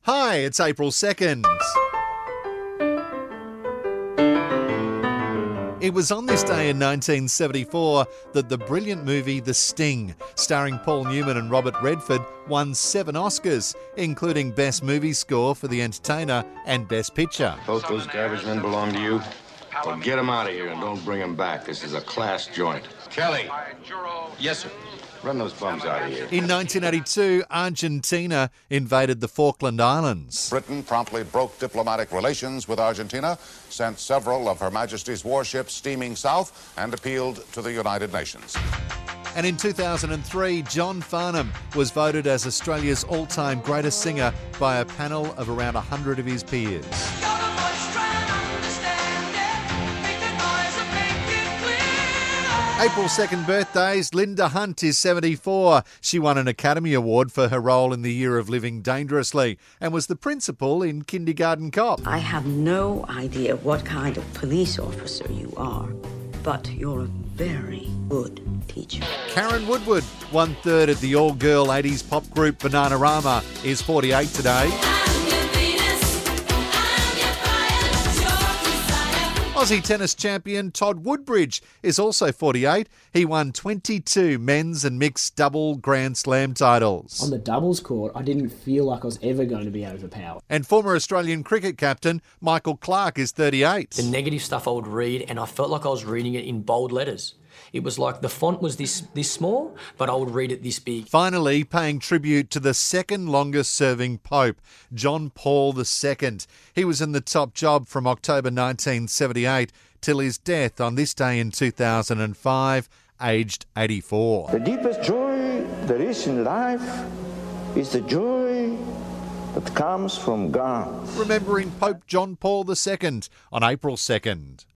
Hi, it's April 2nd. It was on this day in 1974 that the brilliant movie The Sting, starring Paul Newman and Robert Redford, won 7 Oscars, including Best Movie Score for The Entertainer and Best Picture. Both those garbage men belong to you? Well, get them out of here and don't bring them back. This is a class joint. Kelly. Yes, sir. Run those bums out of here. In 1982, Argentina invaded the Falkland Islands. Britain promptly broke diplomatic relations with Argentina, sent several of Her Majesty's warships steaming south, and appealed to the United Nations. And in 2003, John Farnham was voted as Australia's all-time greatest singer by a panel of around 100 of his peers. April 2nd birthdays. Linda Hunt is 74. She won an Academy Award for her role in The Year of Living Dangerously and was the principal in Kindergarten Cop. I have no idea what kind of police officer you are, but you're a very good teacher. Karen Woodward, 1/3 of the all-girl 80s pop group Bananarama, is 48 today. Aussie tennis champion Todd Woodbridge is also 48. He won 22 men's and mixed double Grand Slam titles. On the doubles court, I didn't feel like I was ever going to be overpowered. And former Australian cricket captain Michael Clarke is 38. The negative stuff I would read, and I felt like I was reading it in bold letters. It was like the font was this small, but I would read it this big. Finally, paying tribute to the second longest serving Pope, John Paul II. He was in the top job from October 1978 till his death on this day in 2005, aged 84. The deepest joy there is in life is the joy that comes from God. Remembering Pope John Paul II on April 2nd.